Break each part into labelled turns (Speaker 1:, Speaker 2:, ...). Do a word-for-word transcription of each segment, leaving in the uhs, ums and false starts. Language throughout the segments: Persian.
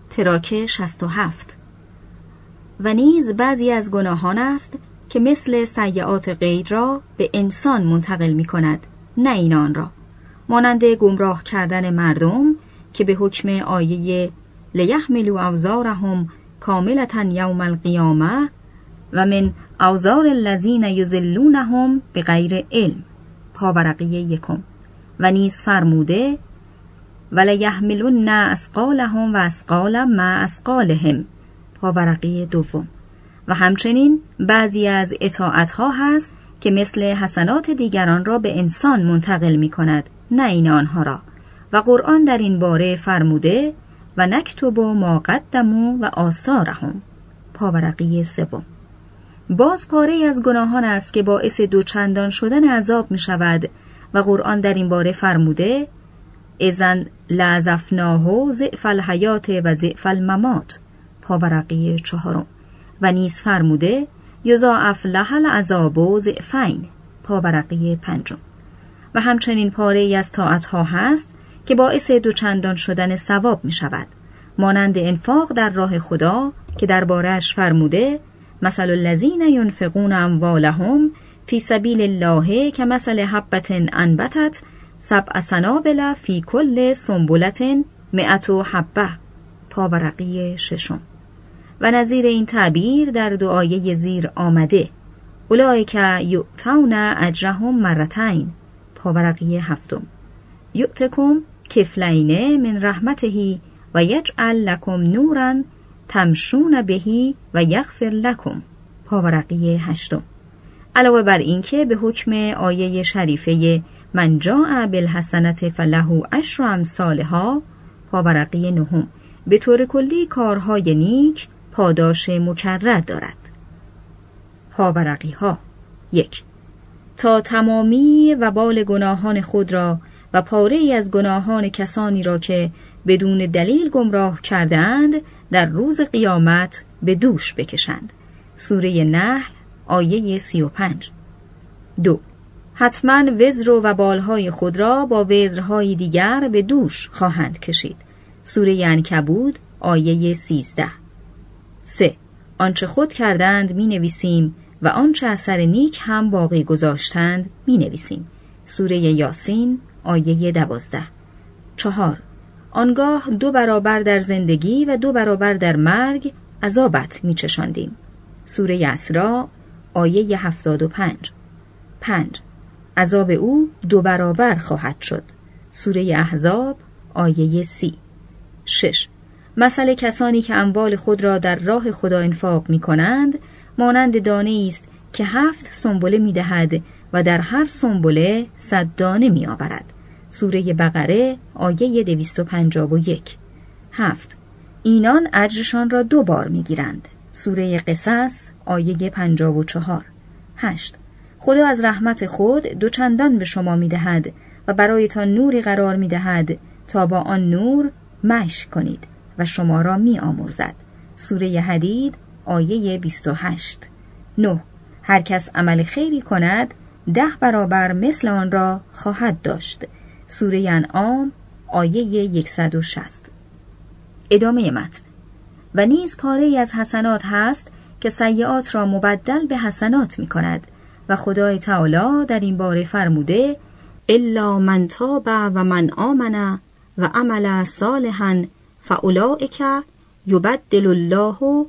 Speaker 1: تراک شصت و هفت. و نیز بعضی از گناهان است که مثل سیئات غیر را به انسان منتقل می کند، نه اینان را، مانند گمراه کردن مردم که به حکم آیه لیحملوا اوزارهم کاملة یوم القیامه و من اوزار الذین یضلونهم بغیر علم، پاورقی یکم. و نیز فرموده ولیحملن اثقالهم و اثقالا مع اثقالهم، پاورقی دوم. و همچنین بعضی از اطاعتها هست که مثل حسنات دیگران را به انسان منتقل می کند، نه این آنها را. و قرآن در این باره فرموده و نکتب ما قدموا و آثارهم، پاورقی سوم. باز پاره از گناهان است که باعث دوچندان شدن عذاب می شود و قرآن در این باره فرموده اذن لعذفناه ضعف الحیات و ضعف الممات، پاورقی چهارم. و نیز فرموده یضاعف له العذاب ضعفین، پاورقی پنجم. و همچنین پاره از طاعتها هست که باعث دوچندان شدن ثواب می شود، مانند انفاق در راه خدا که درباره‌اش فرموده مثل الذین ینفقون اموالهم فی سبیل الله کمثل حبة انبتت سبع سنابل فی کل سنبلة مئة حبة، پاورقی ششم. و نظیر این تعبیر در دعای زیر آمده اولئک یؤتون اجرهم مرتین، پاورقی هفتم. یؤتکم کفلین من رحمته و یجعل لکم نورا تمشون بهی و یغفر لکم، پاورقی هشتم. علاوه بر این که به حکم آیه شریفه من جاء بالحسنة فله عشر امثالها، پاورقی نهم، به طور کلی کارهای نیک پاداش مکرر دارد. پاورقی ها یک. تا تمامی وبال گناهان خود را و پاره از گناهان کسانی را که بدون دلیل گمراه کردند در روز قیامت به دوش بکشند. سوره نحل آیه سی و پنج. دو. حتما وزر و وبالهای خود را با وزرهای دیگر به دوش خواهند کشید. سوره عنکبوت آیه سیزده. سه. آنچه خود کردند می نویسیم و آنچه اثر نیک هم باقی گذاشتند می نویسیم. سوره یاسین آیه دوازده. چهار. آنگاه دو برابر در زندگی و دو برابر در مرگ عذابت می چشاندیم. سوره اسراء آیه هفتاد و پنج. پنج. عذاب او دو برابر خواهد شد. سوره احزاب آیه سی. شش. مثل کسانی که اموال خود را در راه خدا انفاق می کنند مانند دانه است که هفت سنبله می دهد و در هر سنبله صد دانه می آورد. سوره بقره آیه دویست و پنجاه و یک. هفت. اینان اجرشان را دو بار می گیرند. سوره قصص آیه پنجاه و چهار. هشت. خدا از رحمت خود دو چندان به شما می دهد و برایتان نوری قرار می دهد تا با آن نور مشی کنید و شما را می آمرزد. سوره حدید آیه بیست و هشت. نه. هر کس عمل خیری کند ده برابر مثل آن را خواهد داشت. سوره انعام آیه صد و شصت. ادامه متن. و نیز پاره از حسنات هست که سیئات را مبدل به حسنات می کند و خدای تعالی در این باره فرموده الا من تاب و من آمن و عمل صالحا فاولئک یبدل الله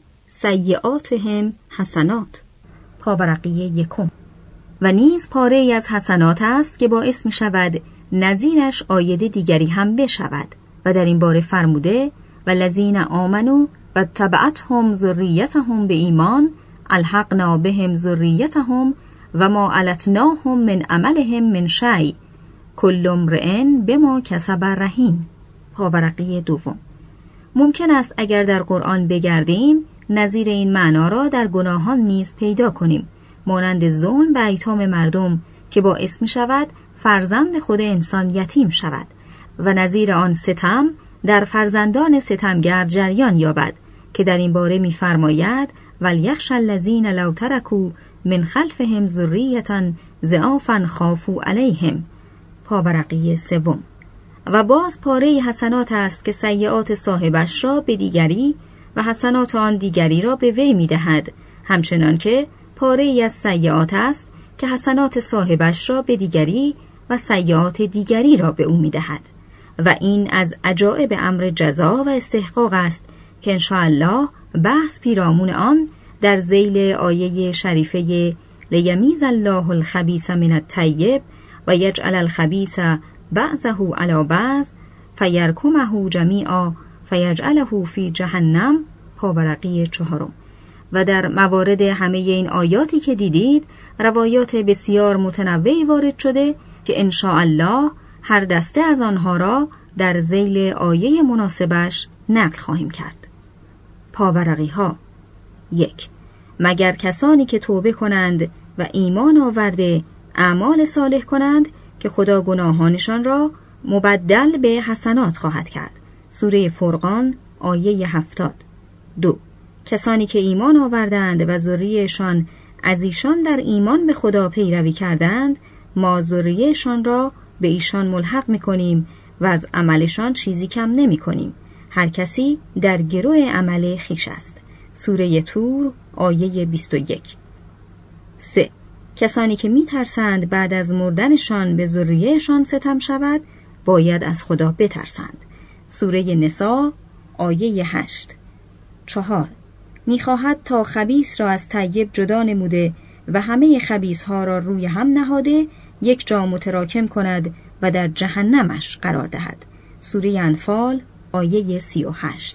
Speaker 1: سیئاتهم حسنات، پاورقی یکم. و نیز پاره از حسنات است که باعث می شود نظیرش آیه دیگری هم بشود و در این باره فرموده والذین آمنوا و تبعتهم ذریتهم به ایمان الحقنا بهم ذریتهم و ما علتناهم من عملهم من شیء کل امرئ بما کسب رهین، پاورقی دوم. ممکن است اگر در قرآن بگردیم نظیر این معنا را در گناهان نیز پیدا کنیم، مانند ظلم به ایتام مردم که باعث می شود فرزند خود انسان یتیم شود و نظیر آن ستم در فرزندان ستمگر جریان یابد که در این باره می فرماید ولیخشی الذین لو ترکوا من خلفهم ذریة ضعافا خافوا علیهم، پاورقی سوم. و باز پاره حسنات است که سیئات صاحبش را به دیگری و حسنات آن دیگری را به وی می دهد، همچنان که پاره ای از سیئات است که حسنات صاحبش را به دیگری و سیئات دیگری را به او می دهد. و این از عجائب امر جزا و استحقاق است که انشاءالله بحث پیرامون آن در ذیل آیه شریفه لیمیز الله الخبیث من الطیب و یجعل الخبیث بعضه علی بعض فیرکمه جمیعا فیجعله فی جهنم پاورقی چهارم. و در موارد همه این آیاتی که دیدید روایات بسیار متنوعی وارد شده که انشاءالله هر دسته از آنها را در ذیل آیه مناسبش نقل خواهیم کرد. پاورقی ها. یک. مگر کسانی که توبه کنند و ایمان آورده اعمال صالح کنند که خدا گناهانشان را مبدل به حسنات خواهد کرد. سوره فرقان آیه هفتاد. دو. کسانی که ایمان آوردند و ذریه‌شان از ایشان در ایمان به خدا پیروی کردند، ما ذریه‌شان را به ایشان ملحق می‌کنیم و از عملشان چیزی کم نمی‌کنیم. هر کسی در گروه عمل خویش است. سوره طور آیه بیست و یک. سه. کسانی که می‌ترسند بعد از مردنشان به ذریه‌شان ستم شود، باید از خدا بترسند. سوره نساء آیه هشت. چهار. می‌خواهد تا خبیث را از طیب جدا نموده و همه خبیث‌ها را روی هم نهاده یک جا متراکم کند و در جهنمش قرار دهد. سوره انفال آیه سی و هشت.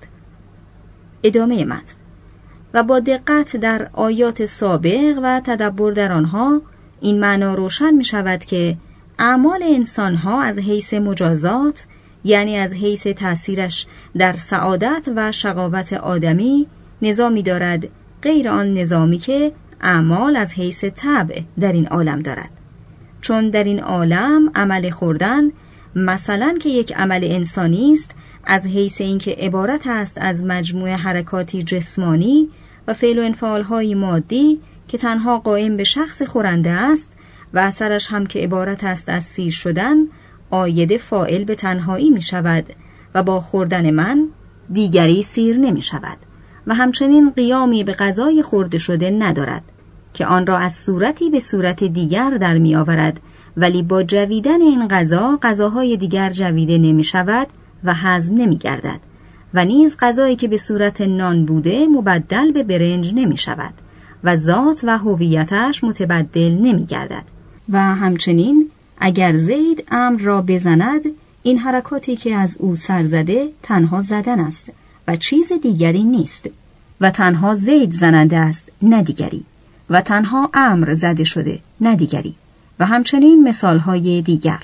Speaker 1: ادامه متن. و با دقت در آیات سابق و تدبر در آنها این معنا روشن می شود که اعمال انسانها از حیث مجازات، یعنی از حیث تأثیرش در سعادت و شقاوت آدمی، نظامی دارد غیر آن نظامی که اعمال از حیث طبع در این عالم دارد. چون در این عالم عمل خوردن مثلا که یک عمل انسانی است، از حیث اینکه عبارت است از مجموعه حرکاتی جسمانی و فعل و انفعال‌های مادی که تنها قائم به شخص خورنده است و اثرش هم که عبارت است از سیر شدن، عاید فاعل به تنهایی می شود و با خوردن من دیگری سیر نمی شود و همچنین قیامی به غذای خورده شده ندارد که آن را از صورتی به صورت دیگر در می آورد، ولی با جویدن این غذا غذاهای دیگر جویده نمی شود و هضم نمی گردد و نیز غذایی که به صورت نان بوده مبدل به برنج نمی شود و ذات و هویتش متبدل نمی گردد. و همچنین اگر زید امر را بزند، این حرکاتی که از او سر زده تنها زدن است و چیز دیگری نیست و تنها زید زننده است نه دیگری و تنها امر زده شده نه دیگری و همچنین مثالهای دیگر.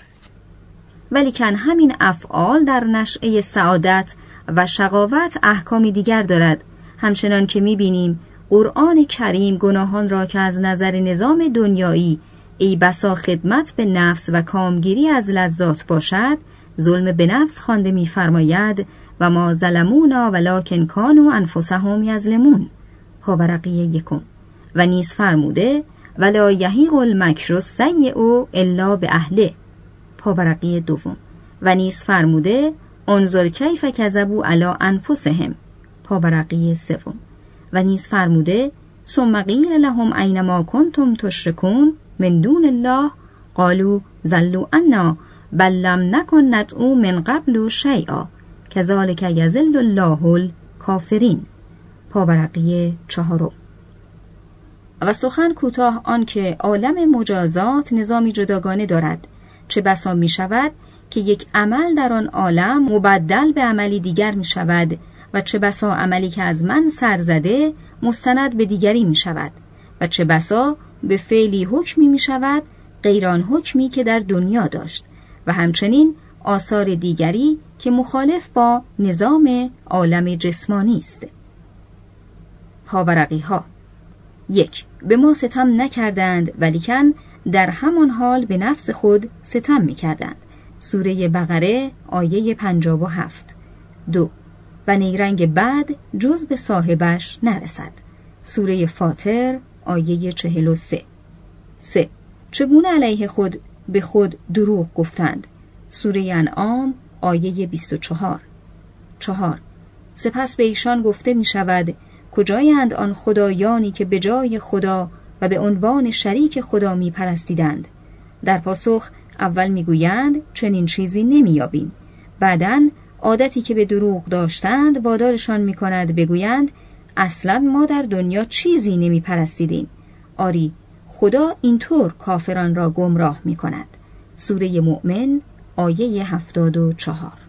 Speaker 1: ولیکن همین افعال در نشأه سعادت و شقاوت احکامی دیگر دارد، همچنان که می‌بینیم قرآن کریم گناهان را که از نظر نظام دنیایی ای بسا خدمت به نفس و کامگیری از لذات باشد، ظلم به نفس خوانده می‌فرماید و ما ظلمونا ولکن کانوا انفسهم یظلمون پاورقی یکم. و نیز فرموده ولا یحیق المکر السیء الا باهله پاورقی دوم. و نیز فرموده انظر کیف کذبوا علی انفسهم پاورقی سوم. و نیز فرموده ثم قیل لهم این ما کنتم تشرکون من دون الله قالوا ضلوا عنا بل لم نکن ندعو من قبل شیئا کذلک یضل الله الکافرین پاورقی چهارم. و سخن کوتاه آن که عالم مجازات نظامی جداگانه دارد، چه بسا می شود که یک عمل در آن عالم مبدل به عملی دیگر می شود و چه بسا عملی که از من سر زده مستند به دیگری می شود و چه بسا به فعلی حکمی می شود غیر آن حکمی که در دنیا داشت و همچنین آثار دیگری که مخالف با نظام عالم جسمانی است. پاورقی ها. یک. به ما ستم نکردند ولیکن در همان حال به نفس خود ستم می کردند. سوره بقره آیه پنجاه و هفت. دو. و نیرنگ بعد جز به صاحبش نرسد. سوره فاطر آیه چهل و سه. سه. چگونه علیه خود به خود دروغ گفتند. سوره انعام آیه بیست و چهار. چهار. سپس به ایشان گفته می شود کجایند آن خدایانی که به جای خدا و به عنوان شریک خدا می پرستیدند؟ در پاسخ اول می گویند چنین چیزی نمی یابیم. بعداً عادتی که به دروغ داشتند وادارشان می کند بگویند اصلاً ما در دنیا چیزی نمی پرستیدیم. آری، خدا اینطور کافران را گمراه می کند. سوره مؤمن آیه هفتاد و چهار.